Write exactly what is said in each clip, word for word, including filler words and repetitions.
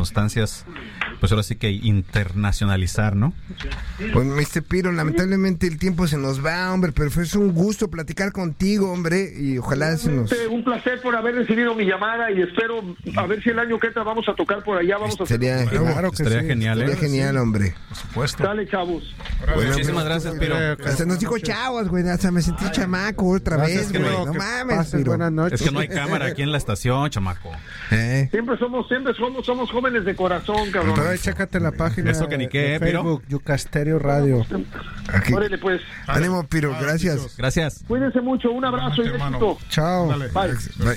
circunstancias, pues ahora sí que internacionalizar, ¿no? Pues, mister Piro, lamentablemente el tiempo se nos va, hombre, pero fue un gusto platicar contigo, hombre, y ojalá se nos... Un placer por haber recibido mi llamada y espero a ver si el año que entra vamos a tocar por allá, vamos Estaría, a hacer... claro que estaría sí, genial, estaría ¿eh? genial, hombre. Por supuesto. Dale, chavos. Bueno, muchísimas gracias, Piro. Hasta nos dijo chavos, güey, hasta me sentí chamaco otra vez, güey. No mames, Piro. Buenas noches. Es que no hay cámara aquí en la estación, chamaco. ¿Eh? Siempre somos, siempre somos, somos jóvenes de corazón, cabrón. Pero ahí chécate la página Eso que ni qué, de ¿eh, Piro? Facebook, Yucasterio Radio. Aquí. Órale, pues. Ánimo, Piro, gracias. Gracias. Cuídense mucho, un abrazo y éxito. Chao. Bye. Bye.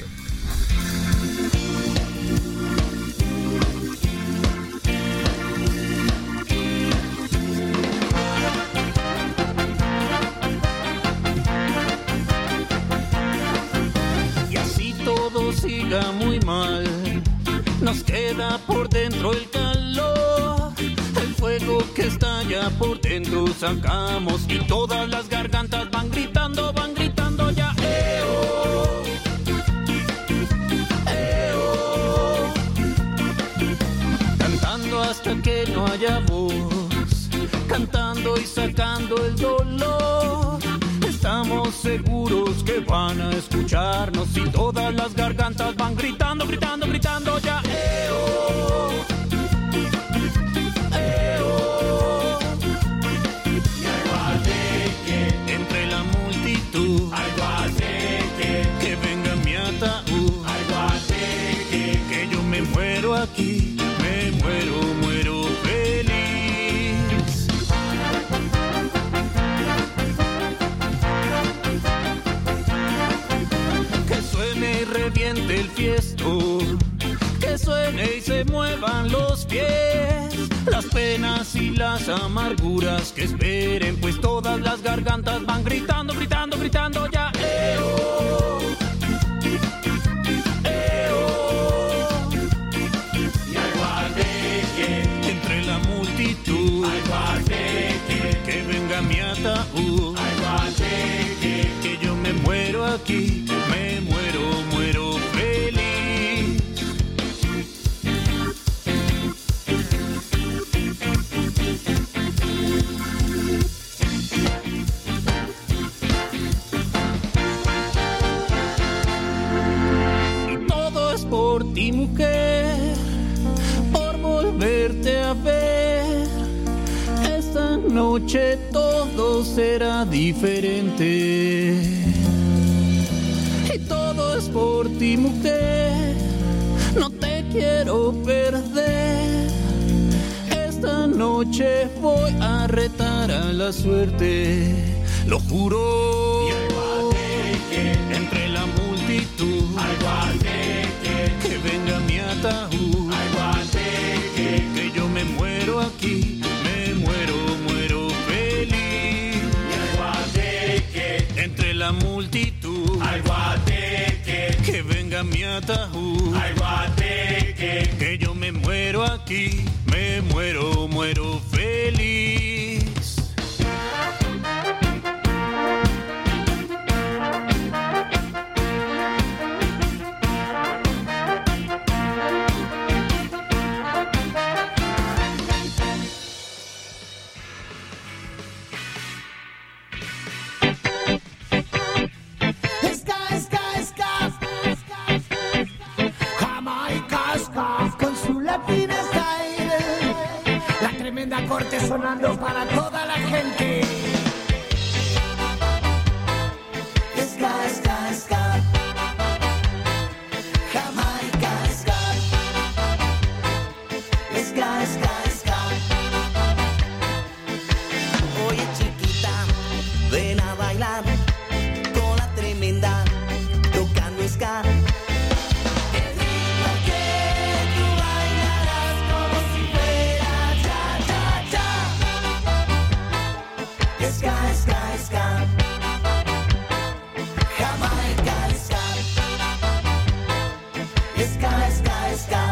Siga muy mal, nos queda por dentro el calor, el fuego que estalla por dentro sacamos y todas las gargantas van gritando, van gritando ya, eo, eo, cantando hasta que no haya voz, cantando y sacando el dolor. Estamos seguros que van a escucharnos y todas las gargantas van gritando, gritando, gritando ya, eo, eo. Y al guateque, entre la multitud, al guateque, que venga mi ataúd, al guateque, que yo me muero aquí, me muero, muero feliz. Reviente el fiestón, que suene y se muevan los pies, las penas y las amarguras que esperen, pues todas las gargantas van gritando, gritando, gritando ya, eo, eo. Y al guateque, entre la multitud, al guateque, que venga mi ataúd, al guateque, que yo me muero aquí, me muero, muero feliz. Y todo es por ti, mujer, por volverte a ver. Esta noche todo será diferente. Y todo es por ti, mujer, no te quiero perder. Esta noche voy a retar a la suerte, lo juro. Y al guateque, entre la multitud, al guateque, que venga mi ataúd, al guateque, que yo me muero aquí, me muero, muero feliz. Y al guateque, entre la multitud, al guateque, que venga mi ataúd, al guateque, que yo me muero aquí, me muero, muero feliz. Corte sonando para toda la gente. Ska, ska, ska. Jamaica, ska. Ska, ska, ska. Oye, chiquita, ven a bailar con la tremenda, tocando ska. Ska, ska, ska. Jamaica, ska. Ska, ska, ska.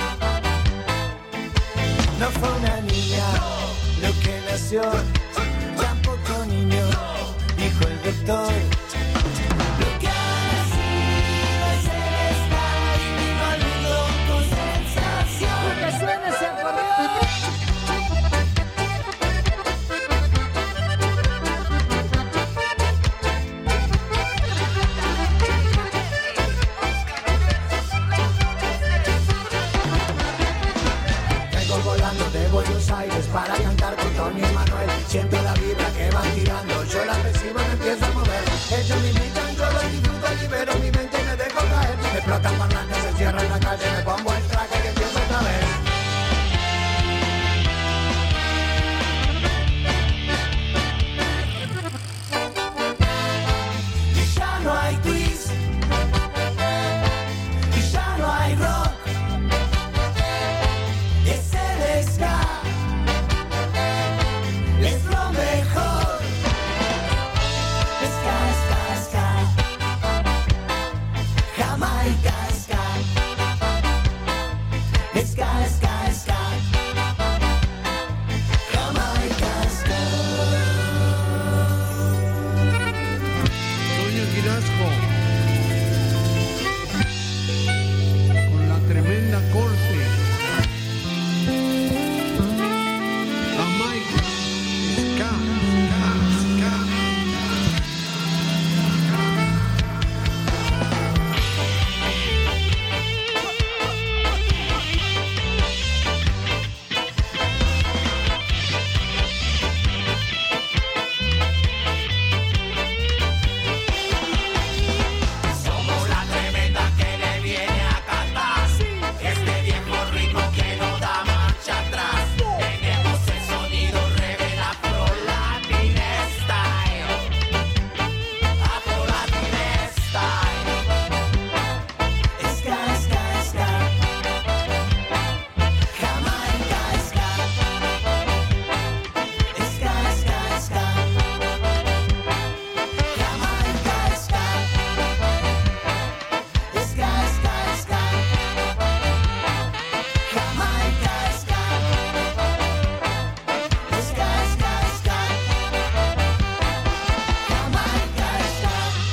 No fue una niña lo que nació, tampoco niño, dijo el doctor. Lo que ha nacido es el ska, vino al mundo con sensación. para cantar con Tony y Manuel. Siento la vibra que van tirando, yo la recibo y me empiezo a mover. Ellos me invitan, yo lo disfruto, libero mi mente y me dejo caer. Me explotan parlantes, se cierra en la calle, me pongo el traje que empiezo otra vez. Y ya no hay twist, y ya no hay rock. Es el ska, es lo mejor. Ska, ska, ska, Jamaica ska, ska, ska, ska, Jamaica ska. Toño Quirasco, con la tremenda corte. Jamaica, ska, ska, ska. Somos la tremenda que le viene a cantar. Este viejo ritmo que no da marcha atrás. Tenemos el sonido rebel Afro Latin Style. Afro Latin Style. Ska, ska, ska. Jamaica ska. Ska, ska, ska. Jamaica ska. Ska, ska, ska. Jamaica ska. Ska, ska, ska. Jamaica ska.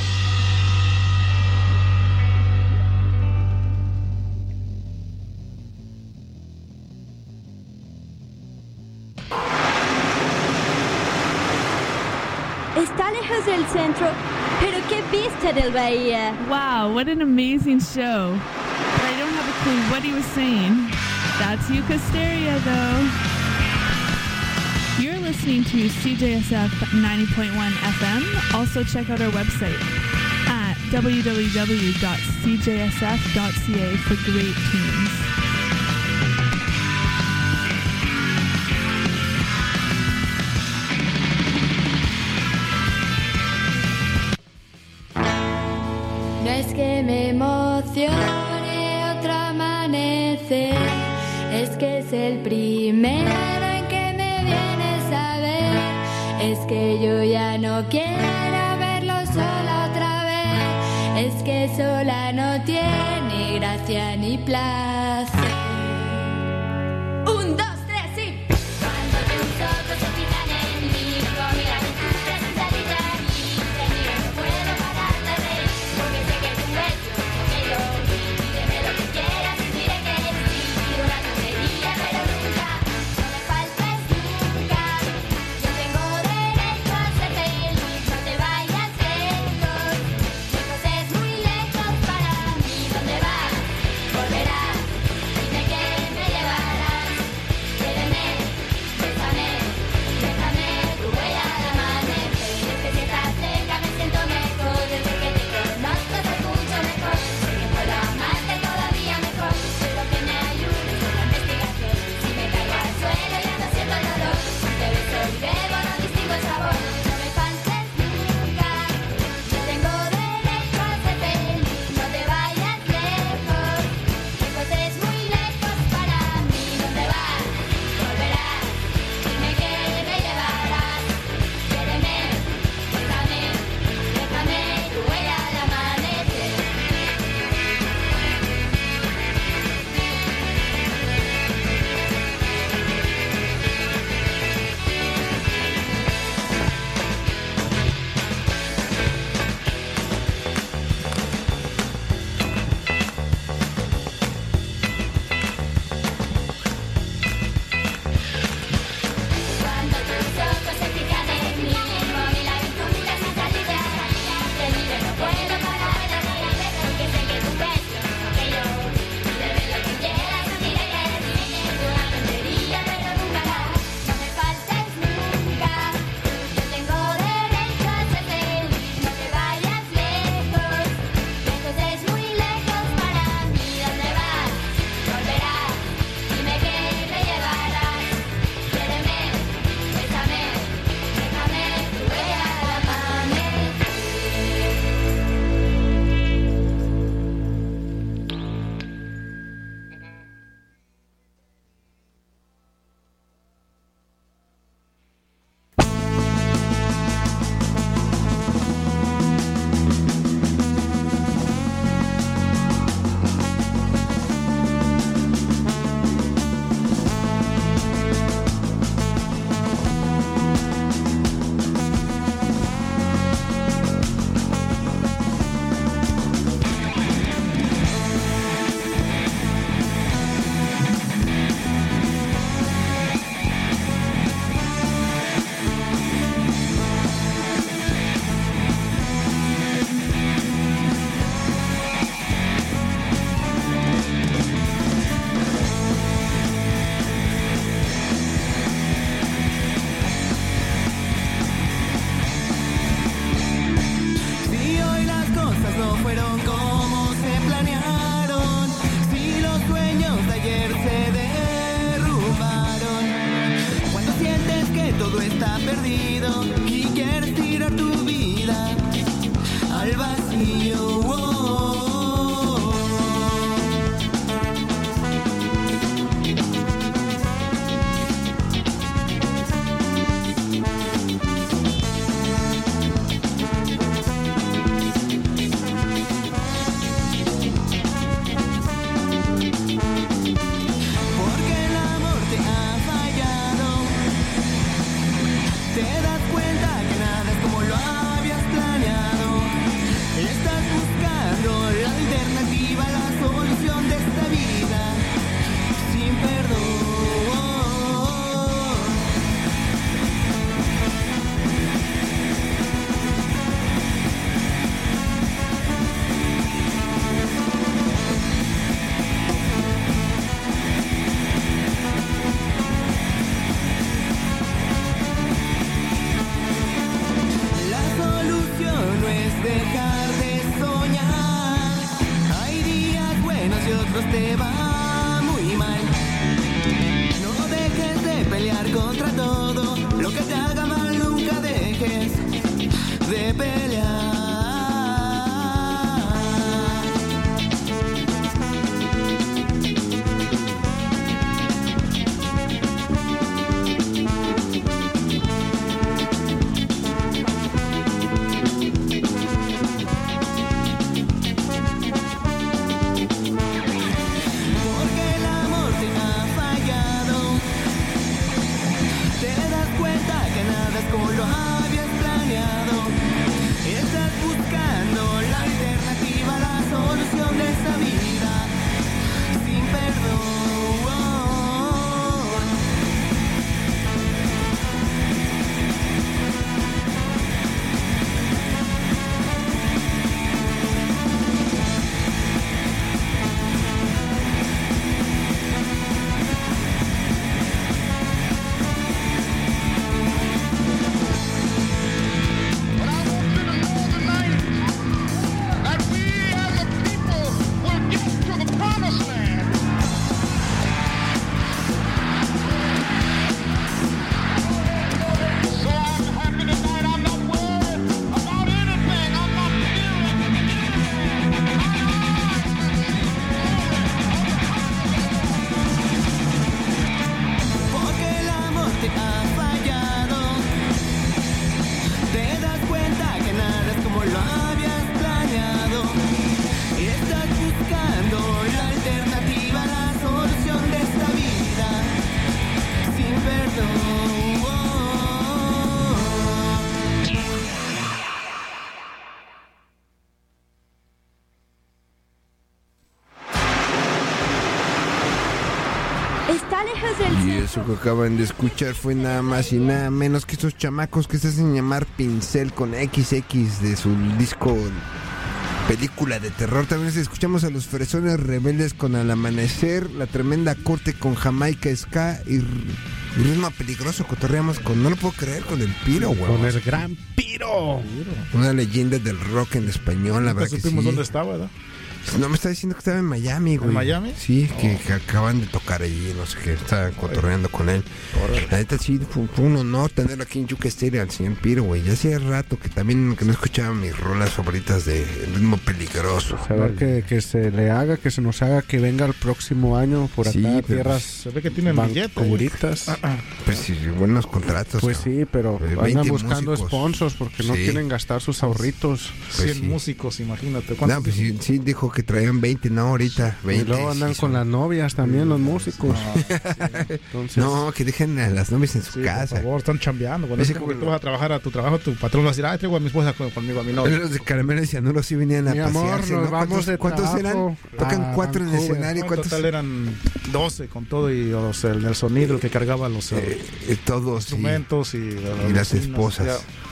Está lejos del centro, pero qué vista del bahía. Wow, what an amazing show. But I don't have a clue what he was saying. That's Eucasteria, though. You're listening to C J S F ninety point one F M. Also check out our website at w w w dot c j s f dot c a for great tunes. No es que me emocione otro amanecer, es que es el primero en que me vienes a ver. Es que yo ya no quiero verlo sola otra vez, es que sola no tiene gracia ni placer. Un, dos, tres, sí. Cuando tus ojos se fijan en mí, comida en tu presencia de allí, te miro, no puedo parar de reír, porque sé que tú eres lo que yo vi. Pídeme lo que quieras y diré que sí, pido una tontería pero nunca, no me faltes nunca. Yo tengo derecho a ser feliz, no te vayas lejos, lejos es muy lejos para mí. ¿Dónde vas? Volverás, dime todo está perdido y quieres tirar tu vida al vacío. Te va muy mal. No dejes de pelear contra todo lo que te haga mal, nunca dejes de pelear. Como lo habías planeado, estás buscando la alternativa, la solución de esta vida sin perdón. Y eso que acaban de escuchar fue nada más y nada menos que esos chamacos que se hacen llamar Pincel con equis equis de su disco película de terror. También escuchamos a los Fresones Rebeldes con Al Amanecer, La Tremenda Corte con Jamaica Ska y, y Ritmo Peligroso. Cotorreamos con, no lo puedo creer, con el Piro, güey. Con el gran Piro. Una leyenda del rock en español, la verdad que sí. ¿Dónde estaba, verdad? No, me está diciendo que estaba en Miami, güey. ¿En Miami? Sí, oh. que, que acaban de tocar allí, no sé qué, estaban cotorreando con él. Órale. La neta sí, fue, fue un honor tenerlo aquí en Yuca Estéreo, al señor Piro, güey. Ya hacía rato que también que no escuchaba mis rolas favoritas de Ritmo Peligroso. A ver que, que se le haga, que se nos haga que venga el próximo año por acá, sí, tierras. Se ve que tienen billetes. Ah, ah. Pues sí, buenos contratos. Pues ¿no? sí, pero andan buscando músicos. sponsors porque no sí. quieren gastar sus ahorritos. Pues cien sí. músicos, imagínate. No, pues sí, sí, dijo que traían veinte, no, ahorita veinte. Y luego andan sí, con son... las novias también, los músicos. No, sí. Entonces... no, que dejen a las novias en su sí, casa. Por favor, están chambeando. Cuando es como que tú vas a trabajar a tu trabajo, tu patrón va a decir, ah, traigo a mi esposa conmigo, a mi novia. Los de Caramelo y Cianuro sí venían a mi pasearse, amor, ¿no? ¿Cuántos, de ¿cuántos eran? Tocan cuatro en el escenario. No, en ¿cuántos? total eran doce con todo y o sea, el, el sonido, el que cargaba los eh, eh, todos, instrumentos sí. y, y las esposas. Ya.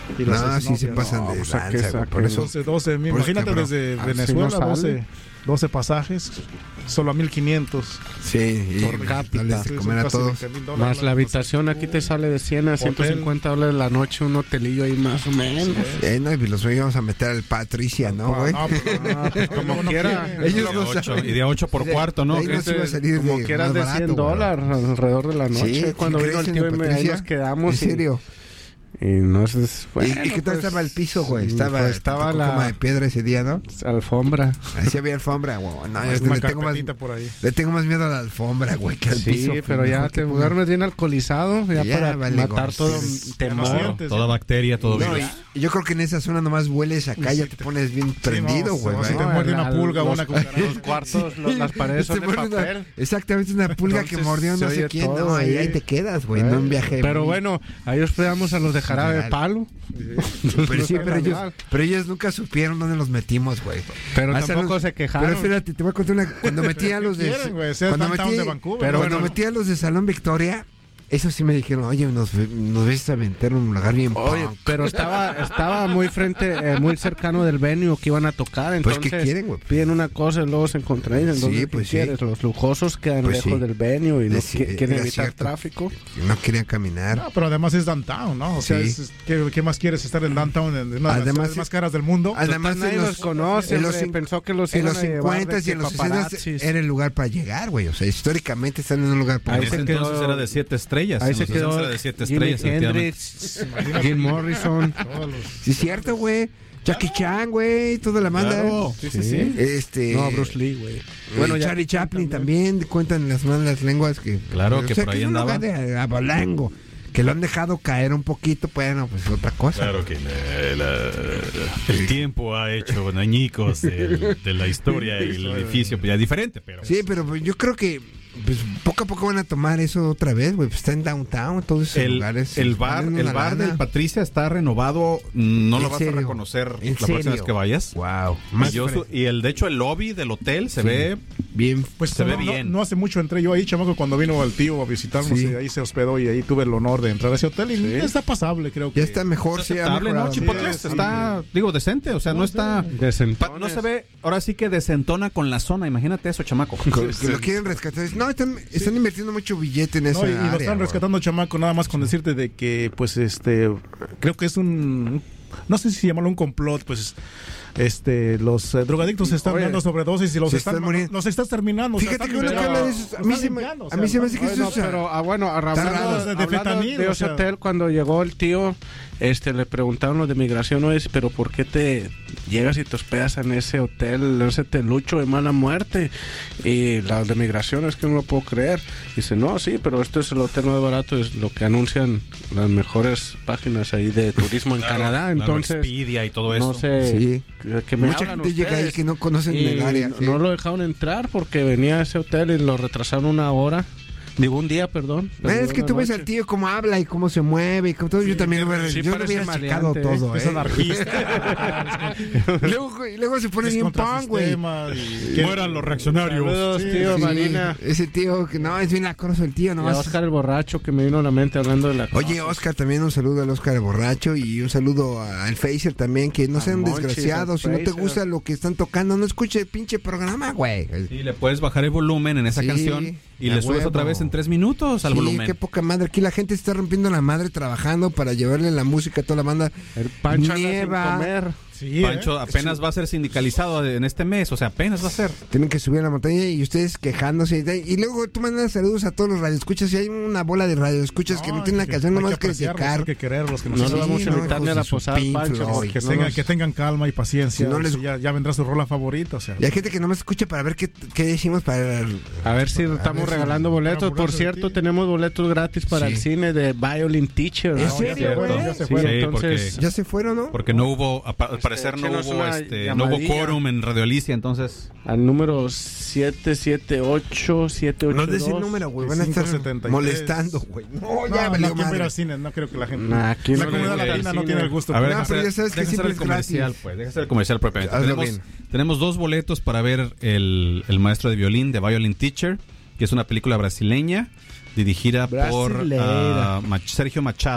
Y las No, sí se exnovias, pasan no, de pues, lanza, ¿a qué güey, sacan? por eso- doce, doce, por eso, imagínate cabrón. desde Así Venezuela, no sale. doce, doce pasajes, solo a mil quinientos. Sí, y Por cápita. darles de Sí, comer son a casi todos. veinte mil dólares. Más la habitación aquí te sale de cien a ciento cincuenta dólares la noche, un hotelillo ahí más o menos. Eh, no, y los íbamos a meter al Patricia, ¿no, güey? No, pues, no, pues, Como no quiera. quieren. Ellos De no ocho, saben. y de ocho por Sí, cuarto, ¿no? ahí Que nos iba a este- salir Como de quieras más de barato, cien güey. dólares alrededor de la noche. Sí, Cuando ¿sí vino el crees tío en y me, ahí Patricia? nos quedamos. ¿En y- serio? Y, no es, ¿Y, y qué tal estaba el piso, güey? Estaba, Pues estaba tocó la- cama de piedra ese día, ¿no? alfombra. Así había alfombra, güey. No, Es yo una le, tengo más, carpetita por ahí. le tengo más miedo a la alfombra, güey, que al Sí, piso. pero pues, ya mejor te que ponga- duermes bien alcoholizado, ya, Ya, para vale, matar gorro. todo Sí, ya temor. no sientes. Toda bacteria, todo No, virus. y, y yo creo que en esa zona nomás hueles acá y ya te pones bien prendido, no, güey. no, ¿verdad? si te muerde una al- pulga o los- una cucaracha. Los cuartos, los- las paredes son Te de muerde una- papel. exactamente, una pulga que Entonces, mordió se no sé oye quién. todo No, ahí, ahí. ahí te quedas, güey. No un viaje. Pero muy- bueno, ahí hospedamos a los de Jarabe Real. Palo. Pero sí, No pero suena ellos, mal. pero ellos nunca supieron dónde los metimos, güey. Pero Hasta tampoco los- se quejaron. Pero fíjate, te voy a contar una. Cuando metí a los de. quieren, güey? Sea cuando downtown metí, de Vancouver. pero Pero cuando bueno. metí a los de Salón Victoria, eso sí me dijeron, oye, nos, nos ves a aventar en un lugar bien Oye, punk. pero estaba estaba muy frente, eh, muy cercano del venue que iban a tocar. Pues, Entonces, ¿qué quieren, güey? piden una cosa y luego se contradicen. Sí, Entonces, pues, ¿qué sí. quieres? Los lujosos quedan Pues, lejos sí. del venue y no Sí, qui- quieren era evitar cierto. tráfico. No querían caminar. No, pero además es downtown, ¿no? O sea, Sí. es- es- ¿qué, qué más quieres estar en downtown? En una de las Además, ciudades más caras del mundo. Además, Nadie en los los, conoce, en los, hombre, cin- pensó que los en iban los a llevar de cincuenta y que en los sesenta paparazzis. era el lugar para llegar, güey. O sea, históricamente están en un lugar para Ahí En se ese quedó- entonces era de siete estrellas. Ahí en se los sesenta quedó era de siete Jimi estrellas, efectivamente. Hendrix, Jim Morrison. Todos los- Sí, es cierto, güey. Jackie Chan, güey, toda la banda. Claro. Sí, sí, sí. Este, No, Bruce Lee, güey. Bueno, Charlie Chaplin también. cuentan las malas lenguas que Claro, o que sea, por ahí es un andaba. lugar de abolengo, que lo han dejado caer un poquito, bueno, pues otra cosa. Claro que la- la- el tiempo ha hecho añicos de, de la historia y el edificio pues, ya es diferente, pero Sí, pero pues, yo creo que pues, poco a poco van a tomar eso otra vez, güey. Pues está en downtown, todos esos el, lugares. el les bar, ponen el una bar lana. del Patricia está renovado, no ¿En lo vas serio? a reconocer la ¿En próxima vez serio? que vayas. Wow. Y, yo su- y el de hecho el lobby del hotel se Sí. ve bien. Pues Se no, ve no- bien. No, hace mucho entré yo ahí, chamaco, cuando vino el tío a visitarnos Sí. y ahí se hospedó y ahí tuve el honor de entrar a ese hotel y está pasable, creo que. Ya está mejor, sí, ha aceptable, ¿no? mejorado. Chipotle Sí, está, digo, decente, o sea, no, está... pa- no se ve, ahora sí que desentona con la zona, imagínate eso, chamaco. Que que lo quieren rescatar. No, están, están invirtiendo mucho billete en esa No, y, y lo área, están güey. rescatando, chamaco, nada más con decirte de que, pues, este, creo que es un, no sé si llamarlo un complot, pues, este, los eh, drogadictos se están Oye, dando sobredosis y los se están, están muriendo. los estás terminando. o sea, Fíjate están que uno que limpiando, habla de eso, a los mí están se me, limpiando, o a sea, mí se me hace que Bueno, eso es... pero ah, bueno, raro. hablando, De hablando fentanil, de o ese sea. hotel, cuando llegó el tío, este, le preguntaron los de migración, oye, pero ¿por qué te llegas y te hospedas en ese hotel, en ese telucho de mala muerte? Y los de migración, es que no lo puedo creer. Dice, no, sí, pero esto es el hotel más barato, es lo que anuncian las mejores páginas ahí de turismo en Canadá. Claro, Entonces, Expedia y todo eso. no sé, Sí. que, que me Mucha hablan gente llega ahí ustedes. que no conocen Y el área. no, sí. no lo dejaron entrar porque venía a ese hotel y lo retrasaron una hora. Digo, un día, perdón. No, es que Una tú ves noche. al tío cómo habla y cómo se mueve y cómo todo. Yo también hubiera- sí, yo lo parece hubiera checado maleante, todo, es ¿eh? anarquista. luego, y luego se pone Es bien contra punk, güey. sistema y- Mueran los reaccionarios. Saludos, Sí, tío, Sí, Marina. ese tío que no, es bien lacroso el tío, Y a nomás. Oscar el borracho que me vino a la mente hablando de la Oye, Oscar, también un saludo al Oscar el borracho y un saludo al Facer también, que no Al sean Monchis, desgraciados, si al no te Facer. gusta lo que están tocando, no escuche el pinche programa, güey. Sí, le puedes bajar el volumen en esa Sí, canción y a le subes huevo. otra vez en tres minutos al Sí, volumen. qué poca madre, aquí la gente está rompiendo la madre trabajando para llevarle la música a toda la banda. El Pancho anda sin Nieva. comer. Sí, Pancho ¿eh? apenas va a ser sindicalizado en este mes, o sea, apenas va a ser. Tienen que subir a la montaña y ustedes quejándose. Y, y luego tú mandas saludos a todos los radioescuchas. Y hay una bola de radioescuchas que no tienen la canción hay nomás que apreciarlos, criticar. hay que quererlos, que nos No sí, lo vamos a no, invitar ni a hijos la de su posada, Pink Pancho. Floyd. porque que, no tengan, nos- que tengan calma y paciencia. Si no les- Sí, ya, ya vendrá su rola favorita, o sea. Y hay gente que nomás escucha para ver qué, qué decimos para... A ver si estamos ver si- regalando boletos. para Por burlarse de cierto, ti. tenemos boletos gratis para Sí. el cine de Violin Teacher. ¿En ¿no? serio, cierto. güey? Ya se Sí, fueron. Sí, entonces, Ya se fueron, ¿no? Porque no hubo, apa- al parecer no échenos hubo una este, no hubo llamadilla. quórum en Radio Alicia, entonces al número siete siete ocho siete ocho No dos. des el número, güey. Van a estar cinco setenta y tres. molestando, güey. No, No, ya no, valió ¿quién va a ir madre. al cine? No creo que la gente. Nah, aquí la no comunidad le- latina no cine. tiene el gusto. a ver, No, deja pero hacer- ya sabes que deja hacer siempre el es comercial, gratis. pues, deja hacer el comercial propiamente. Hazlo Tenemos, bien. tenemos dos boletos para ver el, el maestro de violín de Violin Teacher, que es una película brasileña dirigida por Brasileira. ah, Mach- Sergio Machado.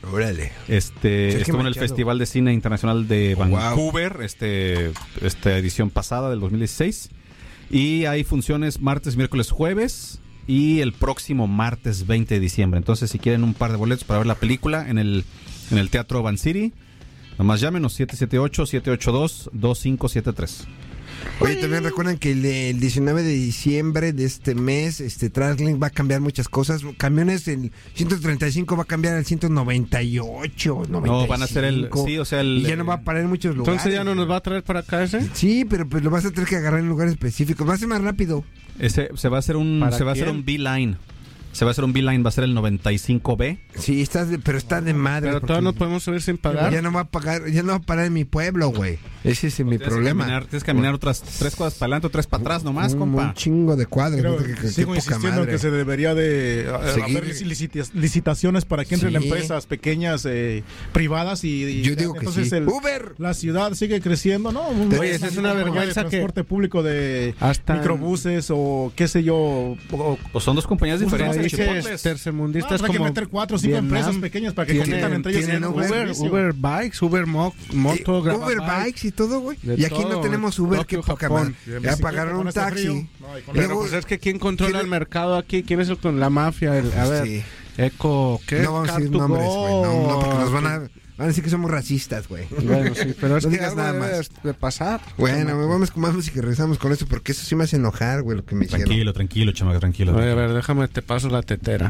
Órale. Este, Sergio estuvo en el Machado. Festival de Cine Internacional de Oh, wow. Vancouver, este, esta edición pasada del dos mil dieciséis. Y hay funciones martes, miércoles, jueves y el próximo martes veinte de diciembre. Entonces, si quieren un par de boletos para ver la película en el, en el Teatro Van City, nomás llámenos siete siete ocho, siete ocho dos, dos cinco siete tres. Oye, también recuerdan que el, el diecinueve de diciembre de este mes, este Translink va a cambiar muchas cosas. Camiones, el ciento treinta y cinco va a cambiar al ciento noventa y ocho, noventa y cinco. No, van a ser el... Sí, o sea, el... Y ya no va a parar en muchos lugares. Entonces ya no nos va a traer para acá ese. Sí, pero pues lo vas a tener que agarrar en lugares específicos. Va a ser más rápido. Ese, se va a hacer un, se va a hacer un B-Line. Se va a hacer un B-Line, va a ser el noventa y cinco B. Sí, está de, pero está de madre. Pero todavía no podemos subir sin pagar. Ya no va a pagar, ya no va a parar en mi pueblo, güey. Ese es mi Tienes problema. Que caminar, tienes que caminar otras tres cuadras para adelante o tres para atrás nomás, un, compa. Un chingo de cuadros. Creo, que, que, que, sigo qué poca insistiendo en madre. que se debería de a- Seguir. haber licita- licitaciones para que entren Sí. empresas pequeñas, eh, privadas y, y Yo digo que entonces sí. el- Uber. la ciudad sigue creciendo, ¿no? Oye, esa es una vergüenza de que transporte público de hasta microbuses o qué sé yo. O, Pues son dos compañías Justo diferentes, dice chipotles. tercermundistas Ah, hay que como meter cuatro o cinco Vietnam. empresas pequeñas para que Tienen- compitan entre ellas. tienen en un Uber, servicio. Uber Bikes, Uber Mo- Moto, Eh, Graba Uber Bike. Bikes y todo, güey. De Y aquí todo. no tenemos Uber, Tokio, qué poca Japón. madre. Y Ya en pagaron un bicicleta con este taxi. frío. No, y con Pero Luego- pues es que quién controla ¿quién- el mercado aquí, quién es el con la mafia, el, a ver, Sí. Eco, ¿qué? No vamos a decir Car to nombres, Go. güey. No, no, porque nos van a, van a decir que somos racistas, güey. Bueno, sí, pero es No que digas algo nada debe más. de pasar. Bueno, me vamos con más música y regresamos con eso porque eso sí me hace enojar, güey, lo que me hicieron. Tranquilo, tranquilo, chamaco, tranquilo. Oye, a ver, déjame, te paso la tetera.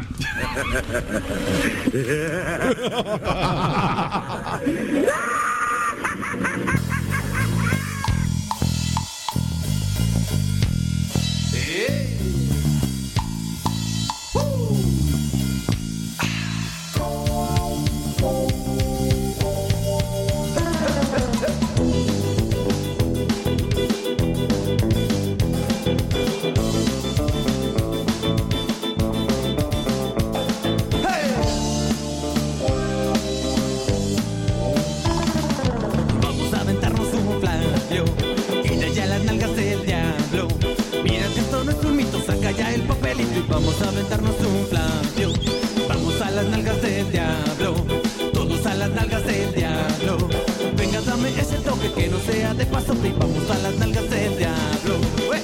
Vamos a aventarnos un flavio y de allá las nalgas del diablo. Mira que esto no es un mito, saca ya el papelito y vamos a aventarnos un flavio. Vamos a las nalgas del diablo, todos a las nalgas del diablo. Venga, dame ese toque que no sea de paso y vamos a las nalgas del diablo. ¡Ué!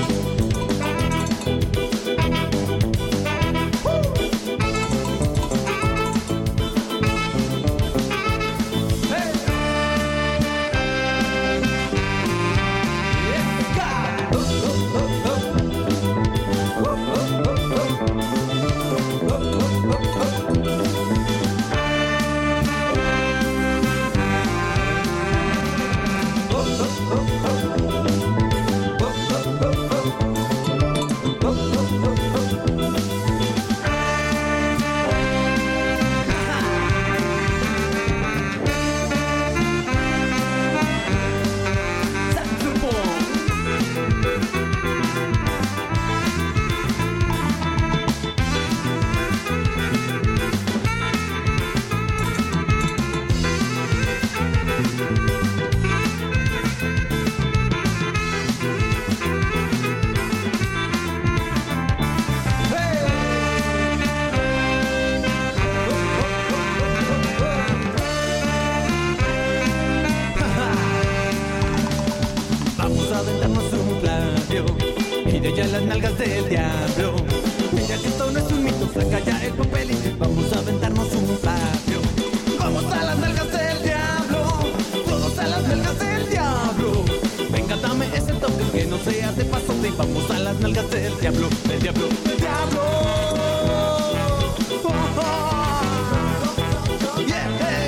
Vamos a aventarnos un flavio y de allá las nalgas del diablo. Mira que esto no es un mito, saca ya el papel y vamos a aventarnos un flavio. Vamos a las nalgas del diablo, todos a las nalgas del diablo. Venga, dame ese toque que no sea de paso y vamos a las nalgas del diablo, del diablo, del diablo. Oh, oh. Yeah.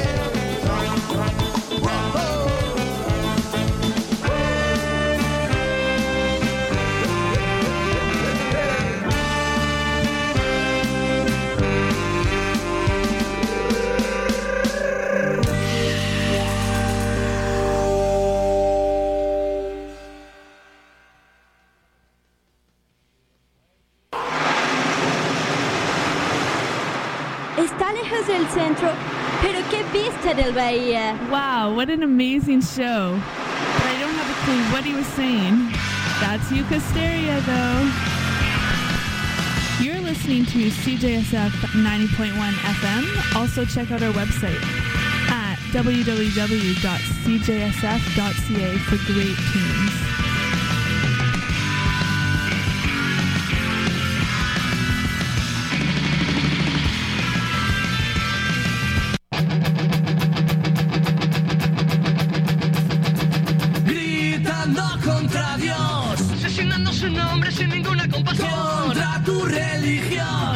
Oh, oh. Está lejos del centro, pero qué vista del bahía. Wow, what an amazing show. But I don't have a clue what he was saying. That's Yucasteria, though. You're listening listening to C J S F ninety point one F M. Also check out our website at w w w dot c j s f dot c a for great tunes. Gritando contra Dios, asesinando su nombre sin ninguna compasión, contra tu religión,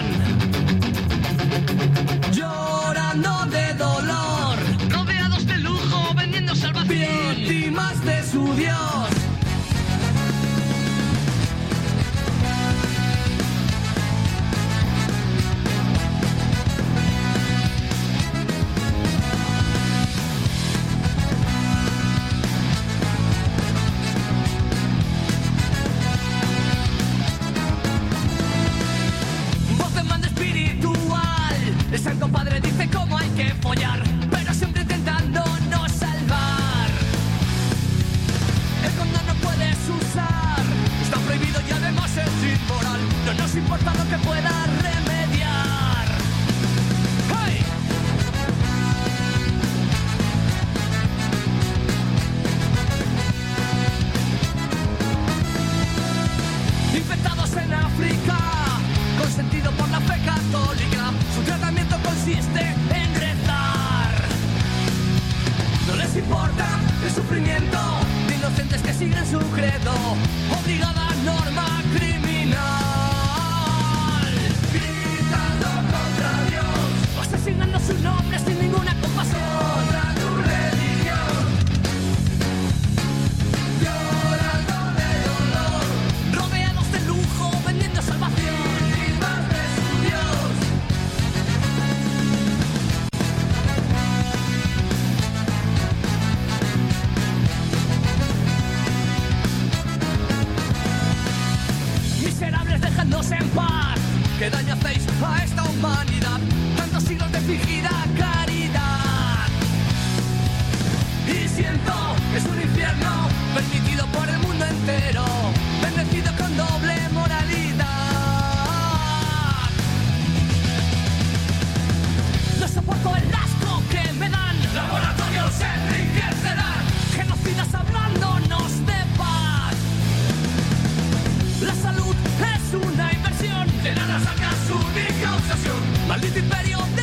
llorando de dolor, rodeados de lujo, vendiendo salvación, víctimas de su Dios. El Santo Padre dice cómo hay que follar, pero siempre intentando no salvar. El condón no puedes usar, está prohibido y además es inmoral. No nos importa lo que pueda remediar. ¡Hey! Infectados en África, consentido por la fe católica, su tratamiento consiste en rezar. No les importa el sufrimiento de inocentes que siguen su credo, obligada norma criminal. Gritando contra Dios, asesinando su nombre sin ninguna compasión, contra tu religión, llorando de dolor, rodeados de lujo, vendiendo salvación. Miserables, dejadnos en paz. ¿Qué daño hacéis a esta humanidad? Tantos siglos de fingida caridad. Y siento que es un infierno permitido por el mundo entero, bendecido con doble moralidad. No soporto el asco que me dan. Laboratorios se enriquecerán, genocidas hablándonos de paz. La salud es una inversión, de nada saca su única obsesión. Maldito imperio